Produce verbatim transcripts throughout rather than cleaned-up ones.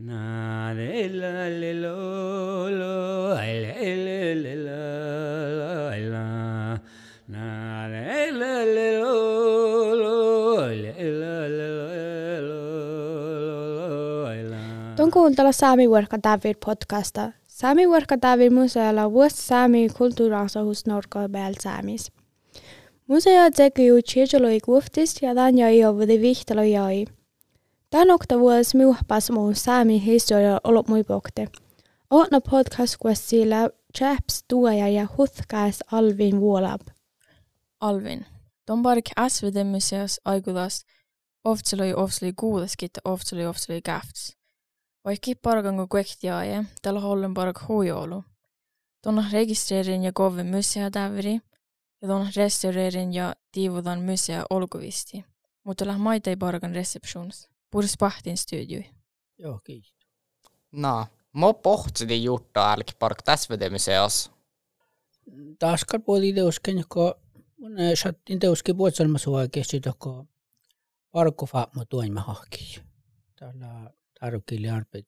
Na le la le lo lo le le le la la na le la le lo lo le la le lo. Tuon kuuntella Saami Vuorka David podcasta. Saami Vuorka David museolla vuosi Saami kulttuurasahus Norrköping Saamis. Museo teki ju tjejeloi kuuftis ja tämän jäi ovudi vihtalo jäi. Tän okta vuosi miuhpas muun Saami historia ollut mui pokte. Ootna podcast kuessillä chaps tuoja ja huthkäs Alvin Vuolab. Alvin. Ton bark S V D-museos aikudas oftseloi oftseloi kuudaskit oftseloi oftseloi käfts. Vaikki pargango kuektiaaje, tällä hollen park huijoulu. Ton registreerin ja kovin musea tävri, ja ton restaureerin ja tiivudan musea olkuvisti. Mutta läh maita ei pargan receptions. Purs pahtin studioi. Joo, kiitos. No, mä pohtsin juttua älki park tässä vedemuseos. Taaskal puoli teusken, joka mun sattin teuskin puolelmassa oikeasti, joka parkku faamo tuoimme hahki. Tällä tarkili arpeit.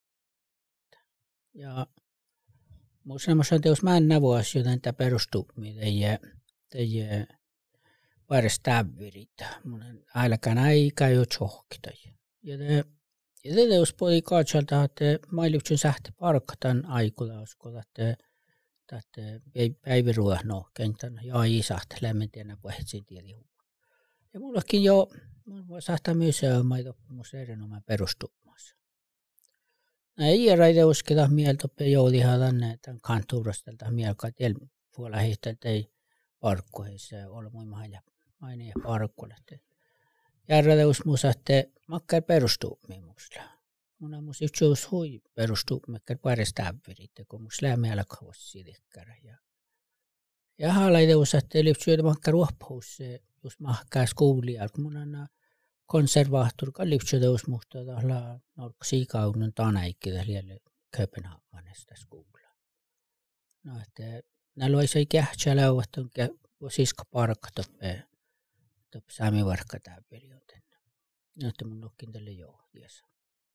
Ja mun semmoisen teus mä en nävuas, joten tämä perustuu teidän teidän paras tävvirit. Mun ainakaan aika jo tjohkita. Ja te ja te teus puoli katsolta, että mailuksen sähti parkatan aikulla uskolla, että tätä päiviruohno kentän ja isahti lämmintienä puhetsiin tielihuun. Ja mullakin jo mä sahtaa museo maita oppimus erinomaan perustumassa. Ei järjeitä usketa mieltä oppia joulihan tänne tämän kantuurastelta mieltä, että tiel puolella hiihteltä ei parkkuissa ole muimahan ja aina parkkuille. Järjeitä usmuus, että makkar perustummimuksella. Mun on musta yksi hui perustummikkar paris tävviritte, kun musta lämmiä lakavassa sidikkärä. Ja haalaita usa, että lypsyötä makkar ruohpuus, jos mahkaa skuulia, kun mun on konservaattori, kun lypsyötä us musta tahla norkka siikaunnon tanaikki lielle Kööpenhaminasta skuulla. No, että näillä olisi ei kähtsä lauvat, on siska parkka toppe, toppe Saami Vuorka tävviri, joten no, että mun nokkin tälle joo, tiesa.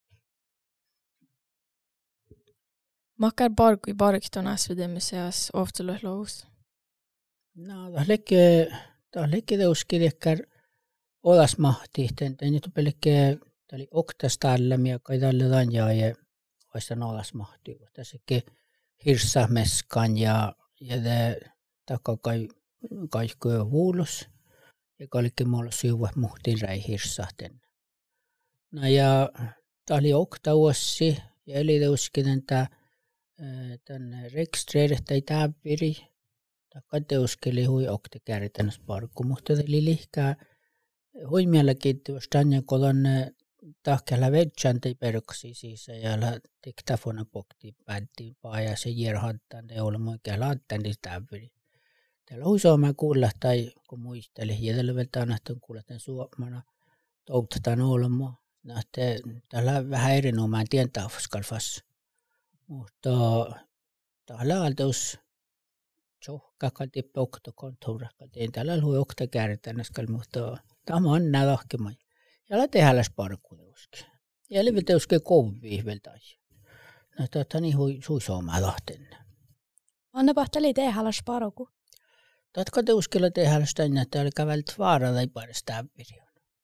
Makkar parkui parkton S V D-museos oftseloi lous. No, tämä lekke, tämä lekke teuskirjakkar olas mahti, että nyt on pelkkä, tämä oli oktastallami, joka ei tälle lanjaa ja oistan olas mahti. Tässäkin hirssameskan ja, ja tämä kai kaikkoja huulus, ja kaikki mulla syyvät muhtiin räi hirssahten. No ja tämä oli oktavuossi, ja eli teuskinen tämä tänne registreerit tai tävviri. Tämä teuskeli hui okta kärjätännös parkku, mutta eli lihkää hui mielenkiin, jos tänne kolon tahkella vedjan tai perksi siis, ja diktafona pokti päättiin paa, ja se järhattaan, ei ole muikin laattaan niin tävviri. Täällä hui suomaan kuulla, tai kun muisteli, ja tällä välttä annettiin kuulla tämän suomana, toutataan olemaan. Täällä vähän erinomaan tientafuskalfas. Mutta täällä on tuossa tjohkakaan tippä oktokontourakaan. Täällä hui okta kärjätännäskal, mutta tämä on nää lahkemaan. Ja la tehdään parkkuuskin. Ja eli teuskin kovii veltaisi. No tätä niin hui suisoomaa lahten. Anna pahteli tehdä parku. Tätä teuskilla tehdään sitä, että oli käveltä vaaralla ei paras tävviri.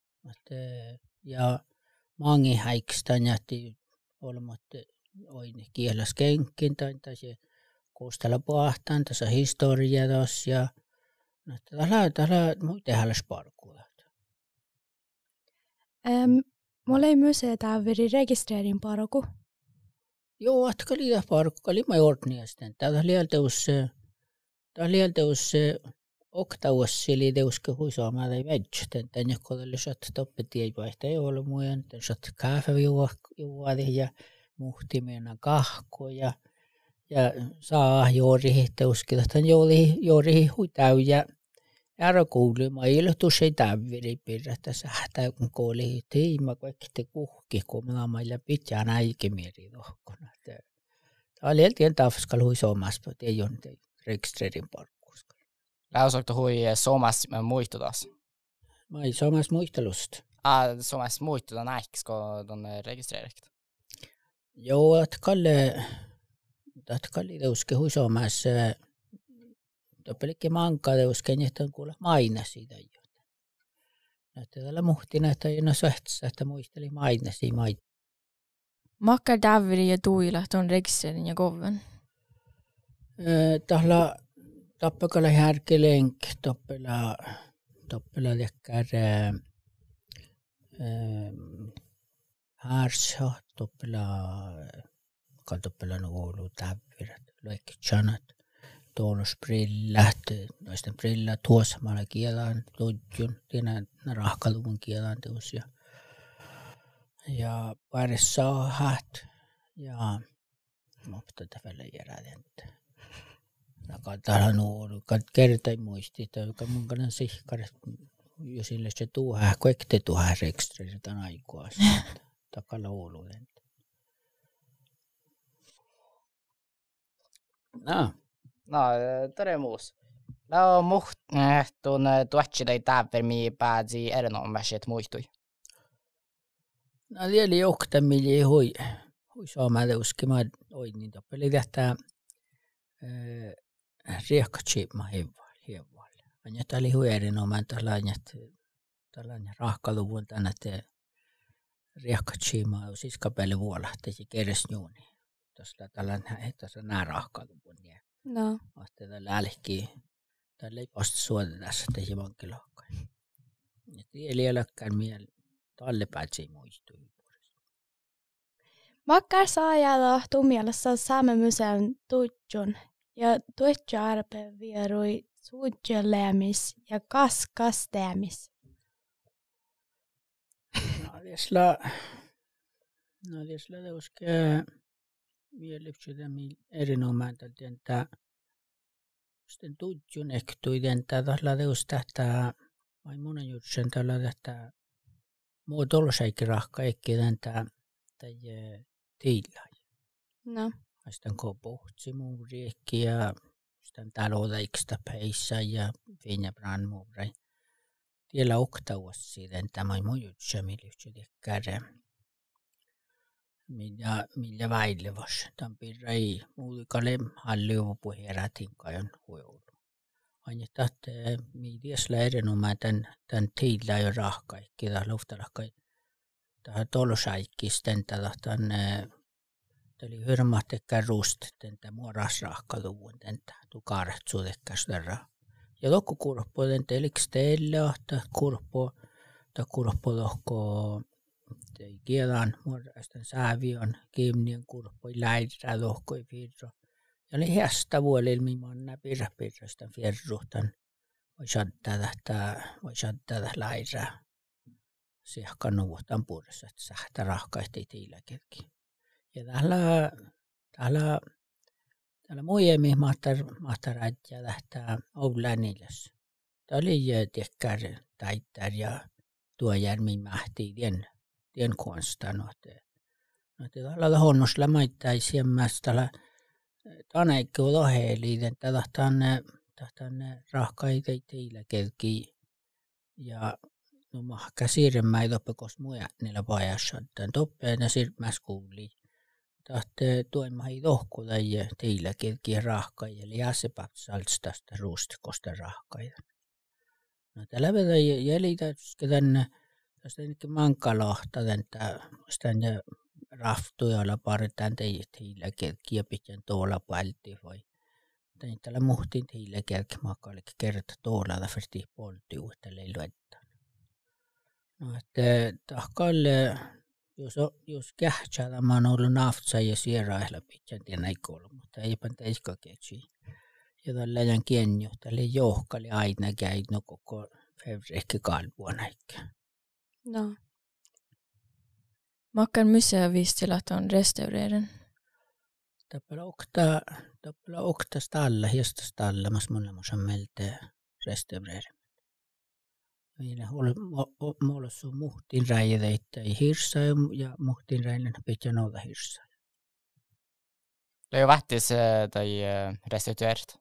Ja mangi häikstä nähti olematta oin kielas kenkin tai se koostella pahtaan tässä historia tuossa ja tällä tällä muu tehdään parkkuja. Ähm, mulla ei museo tävviri registreerin parku. Joo, että oli parkku, oli mä ordnia sitten. Täällä lielteus täällä lielteus oktavuossi eli teuske huisaamaa tai vedjten tänne kohdalla saat toppetti ei vaihtaa ei ole muiden saat kahvejuoadi ja muhtimena kahko ja ja saa juuri teuske tämän juuri juuri huitau ja ära kuuli mä iltus ei tävviri pirrata sähtää kun kooli tiima kaikki kuhki kun mä meillä pitää näikin mieri tohkona. Tämä oli eltien tafskal huisaamassa ei ole registreerin parkku. Läusokto hui Suomas muistutas. Mä ei Suomas muistelusta. Ah, Suomas muistuta näiks, kun on registreerit. Joo, että Kalle, että Kalle teuske huisomässä, toppelikin manka teuske, niin että on kuulla maine siitä jo. Että tällä muhtina, että ei ole söhtsä, että muisteli mainesi maita. Makka Daviri ja Tuila ton Rekserin ja Koven. Tällä tappakalla härkelenk, toppela, toppela tekkär härsa, toppela, kaltoppela nuolu täppirat, loikkitsanat, tuonusbrillat, noisten brillat, tuosamalla kielaan, tudjun, tiedän rahkaluvun kielaan teus ja ja parissa hat ja mutta tällä järjellä. Naka täällä nuoru, kad kertai muisti, että joka mun kannan sihkar, jos sille se tuohä, kaikte tuohä reksteri tämän aikaa, takalla ouluuden. No. No, tere muus. No, muht, tuon tuotsidai täpärmi pääsi erinomaisesti muistui. No, vielä johtaa, millä hui, hui saamalla uskimaan, oi niin toppeli tähtää riekkatsiipma hievalle. Ja tämä oli hui erinomainen tällainen, tällainen rahkaluvun tänne, että riekkatsiipma on siskapeli vuolahtesi keresjuuni. Tuossa tällainen, tuossa nämä rahkaluvun. No. Että tällä älkii, tällä ei posta suoda tässä tehdä vankilohkaan. Ja tieli älkään mieli, tälle päätsi muistui. Makka saa jäädä tumialassa Saamen museon tutjun ja tutju arpe vierui suudjelemis ja kaskastemis. No, tiesla, no, tiesla teuske mielipsytämi erinomainen tältä sitten tutjun ehtui tältä tällä teusta tätä vai monen jutsen tällä tätä muotoilusaikin rahka ekki tältä tätä tiilai. No. Sitten kun puhutsi muu riekki ja sitten taloda iksta peissa ja finja bran muurai. Tiellä oktauas siitä tämä muu jutse mielipsytäkkärä. Millä, millä väilevas. Tämän pirrai muutikalle halliuvu herätin kajon huoulu. Aina tahte, miitiesla erinomainen tämän, tämän tiillä jo rahkaikki. Tämä luftalahkai. Tämä tolosaikkisten tätä tänne. Tämä oli hyrmahtekään ruust. Tämä muorasrahkaluvun. Tämä tukaratsuutekkaan sitä. Ja lokku kurppu. Tämä eliks teille. Tämä kurppu. Tämä kurppu lohko. Kielan muodostan säävion, kiimnien kurppoi, läidrää, lohkoi, virro. Ja oli hästä vuolilla, millainen pirra pirrastan fierruhtan. Voi saattaa tähtää, voi saattaa tähtää läidrää. Siehkan nuvuhtan puolessa, että sähtää rahkaihti tiiläkelki. Ja täällä, täällä, täällä muijemi mahtar, mahtarat ja tähtää Oulänilössä. Tämä oli tekkär, täittär ja tuo järmi mähti tien. Tien konstanut. No tällä honnosla maittai siemmäs tällä taneikki loheli tällä tänne tänne rahkaita teillä kelki ja no mahka siirremmäi loppekos muja niillä pajassa tän toppeen ja siirmäs kuuli. Tahte tuemai lohkulla ja teillä kelki rahkai eli jäsepätsalts tästä ruustikosta rahkaita. No tällä vedä jäljitä tänne tästä ennenkin mankalahta, tänne raftuja, joilla paritaan teillä kelkiä pitää tuolla palti vai. Tällä muhtiin teillä kelki makallekin kerta tuolla fyrti polti uutta leiluetta. No että tahkalle, jos, jos kähtsää, mä oon ollut naftsa ja sieraihla pitää tiedä kuulu, mutta eipä teiska keksi. Ja tällä jään kienjo, tällä johkali aina käy no koko fevrekki kalvuona eikä. No. Makkan museo visste att on restaureren. Tappala okta, tappala okta stalla, hiesta stalla, mas mulla musa melte restaureren. Meillä oli mulla su muhtin räjädeitä i hirsa ja muhtin räjäden pitää nouda hirsa. Det är ju vättis tai restituerat.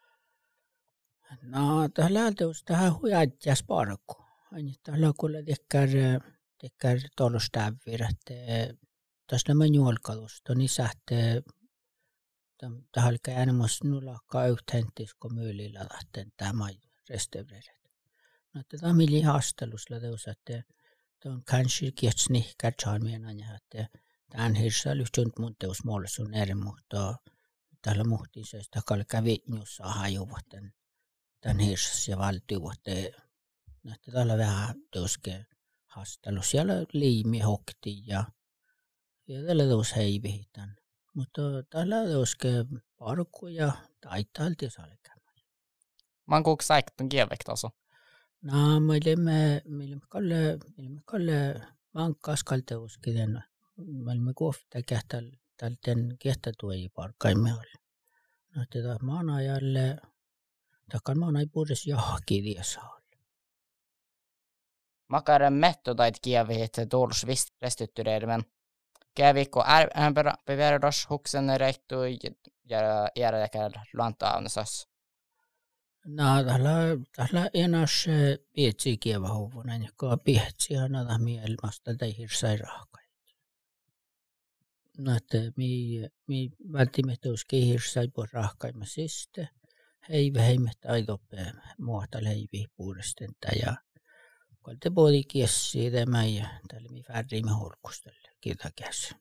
No, tällä teus tähän huijatjas parku. Aina tällä kuulla tekkär tekkär tolostävirat tässä nämä juolkalusta, niin sähtee tähän oli käynyt myös nullakkaa yhteentis, kun myylillä lähteen tämä restaureeret. No, tämä on milli haastelusla teus, että tuon kanske kietsni katsoin meidän että tämän hirsa lyhtyn mun teus muolle sun eri, mutta tällä muhtiin se, että kalli kävi jossa hajuvat tämän hirsas ja valtiuvat. Näette tällä vähän teuske haastelus. Siellä liimi hokti ja, ja tällä teus heivihitän. Mutta tällä teuske parkku ja taitailti salkämään. Man kuuks säiktön kievekt also? No, meille me meille kalle meille kalle vankkas kalteuskin. Meille kohta kähtäl tälten kehtätuoji parkkaimme alle. No, tätä maanajalle takkan maanai puhudes jahki viesaal. Makaren metodait kievihit tuollus vist restyttyreiden. Kävikko beverdos huksen rehtu ja järjekään luontaavnasas. No, tällä tällä enas pietsi kieva hovunen, joka pietsi aina mielmasta tai hirsai rahkai. No, että mi mi välttämättä uski hirsai po rahkaimasiste. Hei vähemmät aidoppe muuta leivi puhdistenta ja kolte podi kiessi tämä ja tälle mi färrimme holkustelle. Kiitos.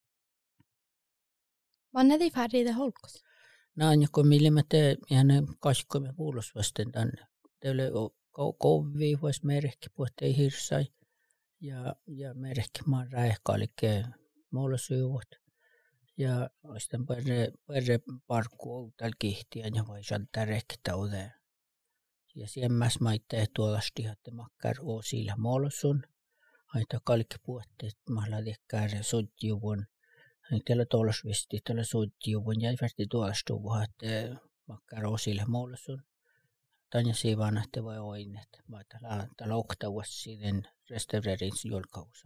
Vanne färriitä holkus? No, kun millä me te ihan kaskuimme puulos vasten tänne. Teille kovi vois merkki puhuttei hirsai ja ja merkki maan räihkaalike muolosyyvot. Ja sitten perre perre parkku outal kihtiä ja voi saada rektä ode. Ja siemmäs maitte tuolla stihatte makkar osilla molsun. Aita kaikki puotteet mahla tekkär sodjuvun. Teillä tuolla visti tuolla sodjuvun ja värti tuolla stuvuhat makkar osilla molsun. Tanja siivan että voi oinet. Mä tällä tällä oktavassa sitten restaureerin julkausa.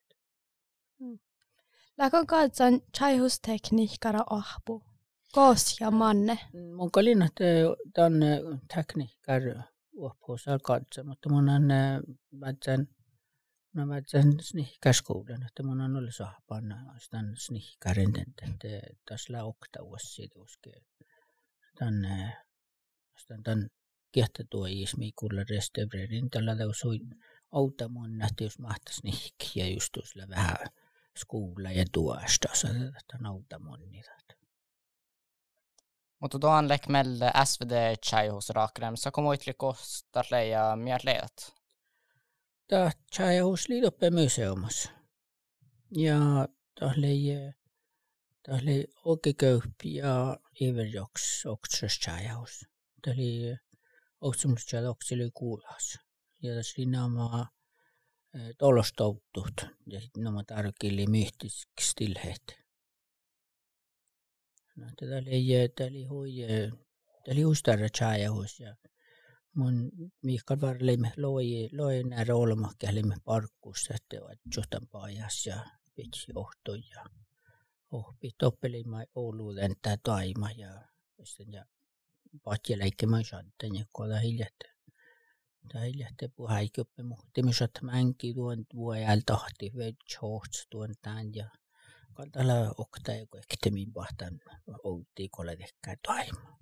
Läkö katsan chaihustekniikkara ahpu? Kos ja manne. Mun kalin, että tämän tekniikkar ahpuusal katsa, mutta mun on vätsän, mä vätsän snihkäskouden, että mun on ollut sahpanna tämän snihkärin, että tässä oktavassa siitä uskee. Tämän, tämän kehtätuojismi kuulla restaureerin, tällä teusui outa mun nähty, jos mahtaisi snihkiä just tuossa vähän skuulla ja tuosta, että nauta monnita. Mutta tuon lekmelle S V D chaihus rakrem, så kommer ytterligare kostar leja mer leet. Tämä chaihus liitoppe museumassa. Ja tämä oli tämä oli Okeköyppi ja Iverjoks oksus chaihus. Tämä oli oksumus ja oksili kuulas. Ja siinä on tolostoutut ja sitten nämä tarkille myhtistilheet. No, tätä oli tämä oli hui tämä oli ustarra chaihus ja mun Mikael varlimme loi loi nära olmakkälimme parkkussa että juostan pajas ja pitsi ohtoi ja ohpi toppelimme Ouluuden tää taima ja sitten ja patjeleikkemä santen ja kola hiljattain. Tää hiljattain puheikuppe muhtimisat mänki tuon vuojal tahti vedjohts tuon tän ja kantala oktai ko ektemin bahtan outi kola tekkää taima.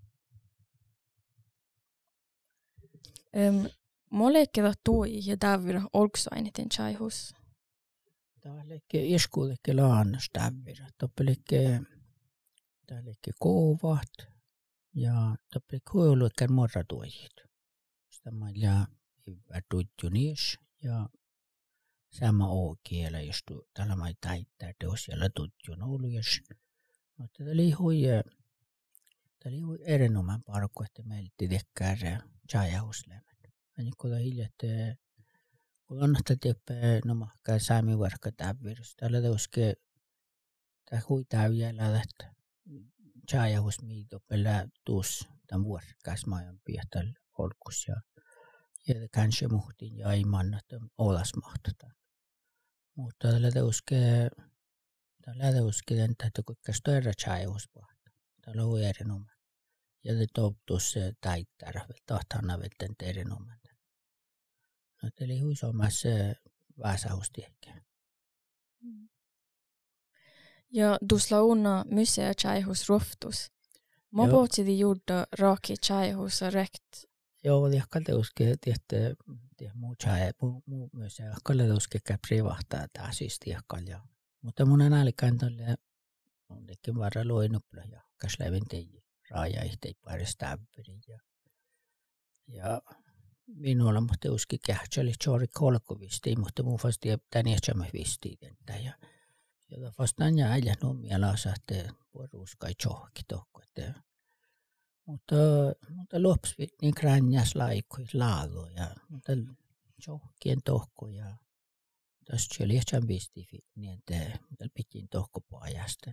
Um, Molekkevat tuoi ja täyvyrä olksainiten chaihus. Täällekin iskuulekin laannas täyvyrä. Toppelikin täällekin kovat ja toppelikin huiluikkään morratuojit. Tämä ja hyvä tutjunis ja sama o-kielä, jos tällä mai taittaa teos siellä tutjun olujas. Mutta tämä oli hui Tämä oli erinomainen parkku, että meiltä tekkää chaihuslemän. Ja niin kuin hiljattain, kun annattaa teppää nomakkaan saamivarkka täyvirus. Täällä teuske, tämä hui täyjällä, että chaihus miitopelää tuus tämän vuorikkaas maajan piehtällä olkus. Ja, ja kanske muhtiin ja ei mannata olas mahtata. Mutta täällä teuske, täällä teuske, että kuinka stöörä chaihus pahtaa. Täällä on erinomainen. Ja det toptus se taittaa, tahtana vetten erinomainen. No, eli huisomassa vääsähustiekkä. Ja tuossa unna musea chaihus ruoftus. Mä Joo. pohtsin juurda raaki chaihus rekt. Joo, ja kalteuske tietty muu chai muu muu myös ja kalteuske käpri vahtaa taas siis tiekkalja. Mutta mun analikään tolle on tekin varra luinupla ja kaslävin tei raaja ihtei parista ämpyri ja ja minulla mutta uski kähtseli chori kolkovisti mutta muu fasti tän jätsämä visti tentä ja ja vastaan ja äijä nummia saatte poruskai johki tokko että mutta mutta lopsvit niin kränjäs laikui laalo ja mutta johkien tohko ja tässä oli jätsämä visti niin että mutta pitin tohko pojasta.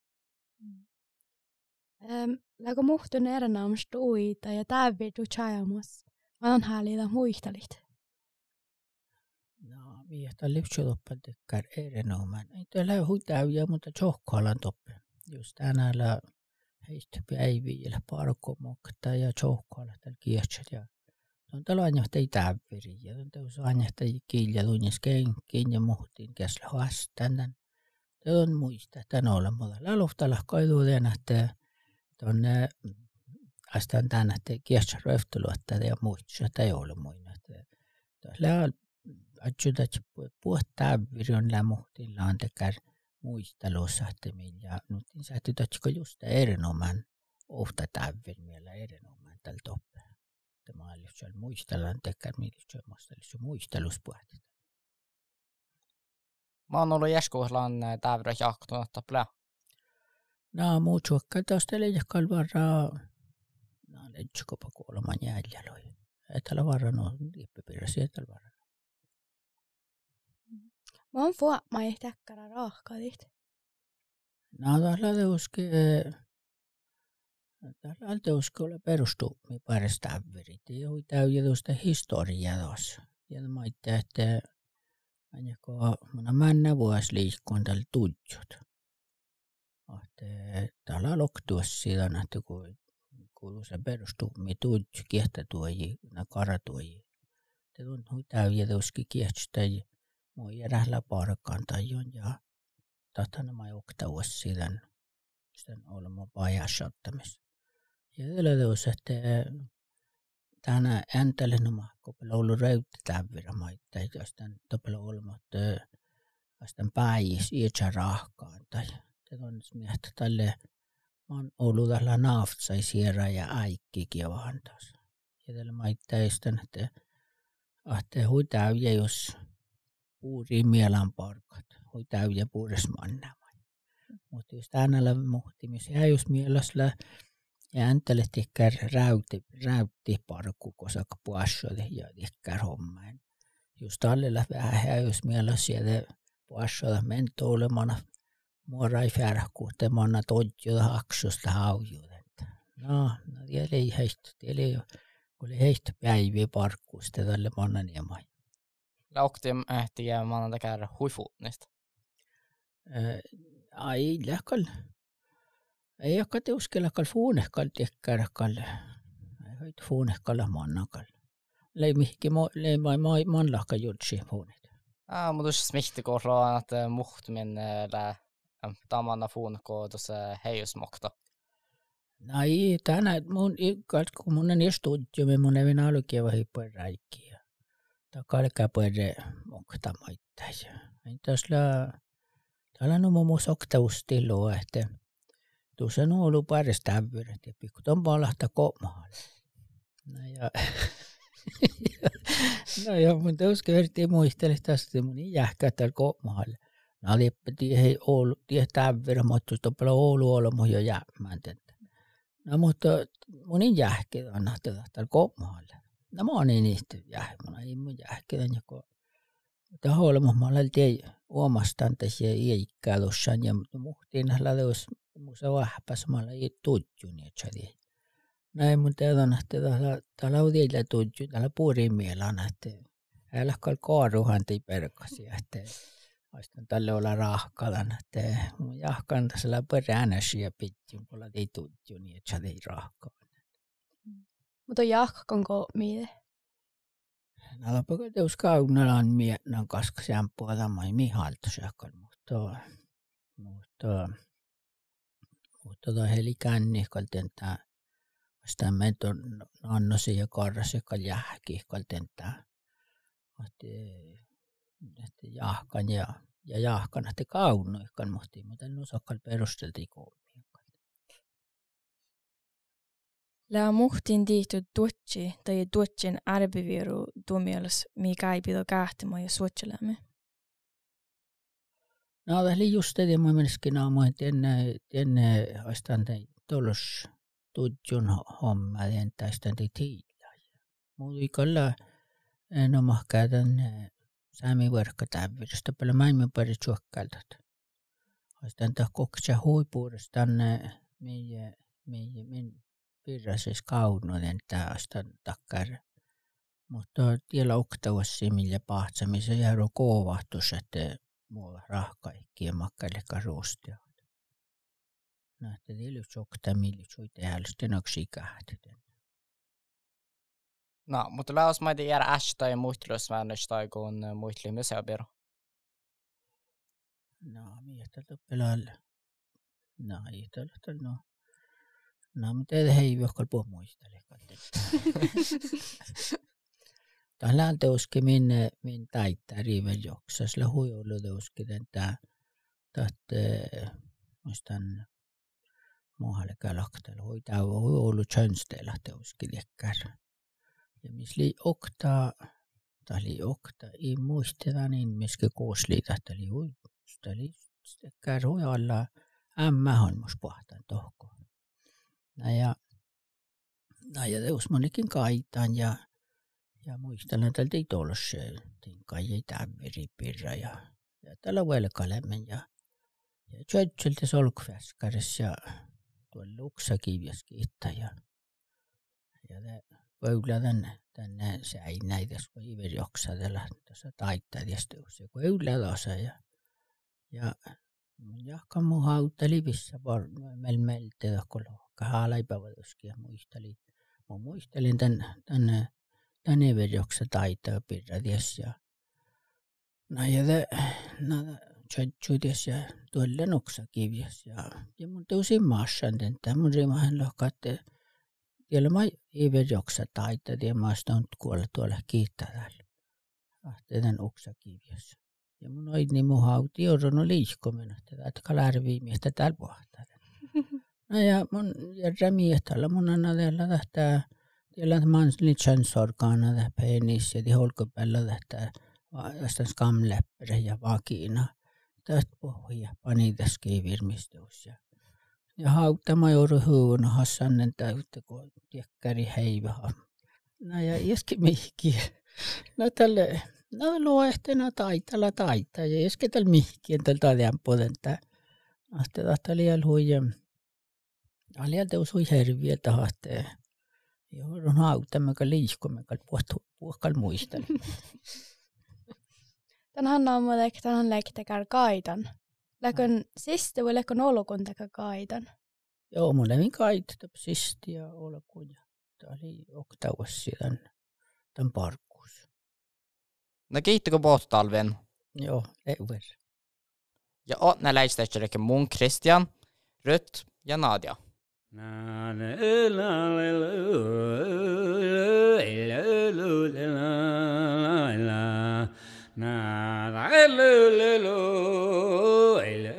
Ähm, lägga muhtun eränamsta uita ja täyvidu chajamus. Mä on häälillä muistelit. No, miehtä lypsyloppan tekkär erinomaan. Ei täällä huitäviä, mutta johkaalan toppe. Just tänäällä heistä päiviillä parkomokta ja johkaalla täällä kiehtsät. Ja on täällä ainoastaan ei täyviri. Ja on täällä ainoastaan kiilja lunjas kenkin ja muhtiin käsillä haastan. Täällä on muista, että on olemalla. Laluftalla kaiduuden, että tuonne astaan tänne, että kiehtsät röftelyottaa ja muista, että ei ole muina. Täällä on Ajudda puhtaa virjon lämuhtilla on tekär muistelussa, että millä nyt sääty tatsko just erinomaan ofta täyvin vielä erinomaan tällä toppe. Tämä oli siellä muistellaan tekär millä siellä muistelus puhtaa. Mä oon ollut jäskuuslaan täyvä jaktunut taplea. No muu chuokka tosta leijakal varraa. No leijskopa kuoleman jäljellä. Etälä varra no liippipiirräsi etälä varra. Mä oon fuo, mä ei täkkärä raahkalit. No täällä teuski, täällä teuski ole perustu mi parista ämpärit. Ja hui täyjä tuosta historiaa tuossa. Ja mä itse, että ainakaan mun männä vuosi liikkuun täällä tudjut. Täällä on loktuossa siitä, että kun kuuluu se perustu mi tudju kiehtatuoji, na karatuoji. Täällä on hui täyjä tuoski kiehtstäjiä. Moi järjellä parkaan tajon ja tahtana mä oktauas siitä sitten olemme pajassattamis. Ja tällä tuossa, että tänä ääntälen oma kopella ollut röytetään viramaita, ja sitten topella olemat sitten päijis iätsä rahkaan. Tai on miehtä tälle, mä oon ollut tällä naaftsa sierra ja äikkikin vaan taas. Ja tällä maittaa sitten, että ahte huitäyjä, jos puuri mielan parkat, hui täyjä puures mannaman. Mutta jos äänellä muhtimis, ja jos mielessä ja ääntälle tikkär räytti, räytti parkku, koska puassole ja tikkär hommain. Just allella vähän, ja jos mielessä sieltä puassole mento olemana, muorai färkku, te manna todjuda haksusta haujuudenta. No, no tiellä ei heistä, tiellä ei ole, kun oli heistä päiviä parkkuista tälle manna niemai. Laukti ähti ja mä annan tekär huifuutnista. Ai lähkal. Ei akka teuskelakkal fuunehkal tekkääräkkal. Ei hoit fuunehkalla mannakal. Lei mihki mo lei mai mai manlahka judsi fuunet. Ah, mutta jos smihti kohlaan, että muhtumin lää tamanna fuunko tuossa heijusmokta. Ai tänä mun kun mun on istuttu me mun ei minä alukieva hippoi räikkiä. Takalka puede mokta maittais. Entäsla täällä on muun muassa oktaustilo, että tuossa on ollut parista ämpyrät ja pikkuton palahta komaalla. No ja, no ja mun teuske verti muisteli tästä mun jähkää täällä komaalla. No liepä tiehei Oulu, tietää ämpyrä, mutta tuolla Oulu olemo jo jäämään tätä. No mutta mun jähkää on täällä komaalla. No mä oon niin niistä jähmänä, ei mun jähkään joku. Mutta huolimatta mä olen tiedä omastaan tässä iäikkäilussaan ja muhtiin lähdös musta vahpas, mä olen tuttu niitä. Näin mun tehdään, että täällä on vielä tuttu, täällä puhurin mielellä, että älä kai kaaruhan tei perkasi, että Aistan tälle olla rahkalan, että mun jahkan tässä peräännäsiä pitkin, kun ei tuttu niin, että ei rahkaan. Mutta jahkanko mie? Näällä pakoteus kaunalan mietnän kaskasiaan puolella mai mihalta säkän, mutta Mutta mutta tuo heli kännikolten tää sitä meitä on annosi ja karrasi kal jähkikolten tää. Että jahkan ja ja jahkan että kaunoikan mohti mutta en osakkal perusteltiin koommin. Lää muhtiin tihtu tuotsi tai tuotsin arbiviru tuomiolas mikä ei pido kähtimä ja suotselämme. No oli just det man menneskin aamu tienne tienne astan tolos tudjun homma den tästä tiillä. Mulla kalla no mahkäden sami verkka tävistä paljon maailman pari chuokkaltat. Astan ta koksa huipuudestaan meidän meidän min pirrasis kaunoden tästä takkar. Mutta tiellä oktavassa millä pahtsamissa jääro koovahtus että mulla rahkaikkia makkaileka ruustia. Nähtä tiellä chokta millä suite hälsten oksi kähtiten. No, mutta lähes mä tiedä ästä ja muistelusväännöstä kun muisteli museopiro. No, miestä loppelalle. No, ei tällä no. No, mutta ei joka puhu muistele. Tällä teuski minne min taittaa riiven joksas. La huiulu teuski tää tahte muistan muuhalle kalaktelu. Hui tää huiulu tjönsteellä teuski liekkär. Ja misli okta, tali okta, ei muisteta niin miski kuusliita, tali hui, tali stekkär hui alla ämmä on mus pohtan tohkoon. No ja, no ja teus monikin kaitaan ja, ja muistelen tältä ei tuolla se, tinkai ei tämmöri pirra ja, ja tällä velkalemmen ja, ja tjötseltä solkfäskäris ja tuolla luksakivias kiittää ja, ja te, Väylätän tänne säinäitäs, kun iver joksadella tuossa taittaa tietysti, kun yllätasa ja ja jahka mun hautteli vissä meillä meiltä, kun kahaalaipäivätyskin ja muisteli. Mä muistelin tän, tänne tän iver joksa taittaa pirraties ja no ja te, no tjötsyties ja tuolla noksakivias ja ja mun teusin maassan tentää, mun rimahan lohkaatte. Tiellä mä iver joksa taita, ja mä oon kuolla tuolla kiittää täällä. Ahteiden uksakiviössä. Ja mun oid niin mun hauti joudunut liikkuminen, että kalärvii miestä täällä pohtaa. No ja mun järjä miehtalla mun anna täällä tähtää, tiellä mä oon liitsan sorkaana tähtää penis, ja tiholkopäällä tähtää tästä skamläppärä ja vakina. Tästä pohja panitaskin virmisteus ja Ja hauttama joudun huun hassannen täyttä, kun tiekkäri heivä. No ja jeski mihkiä. No tälle, no luohtena taitalla taita. Ja jeski tällä mihkiä tällä taidempuolen. Ahte tahta liian huija. Liian teus hui herviä tahte. Joudun hauttamaan liikkumaan, puhkal muistan. Tänään on muuten, tänään leikkitekään kaitan. Läkön siste voi läkön olokuntakaan kaitan. Joo, mun lämmin kaittaa sisti ja olokun. Tämä oli oktavassa tämän, tämän parkkuus. No kiittiko pohtalven? Joo, lever. Ja åtna läistäjäkin mun Christian, Rött ja Nadia. Na la la la la la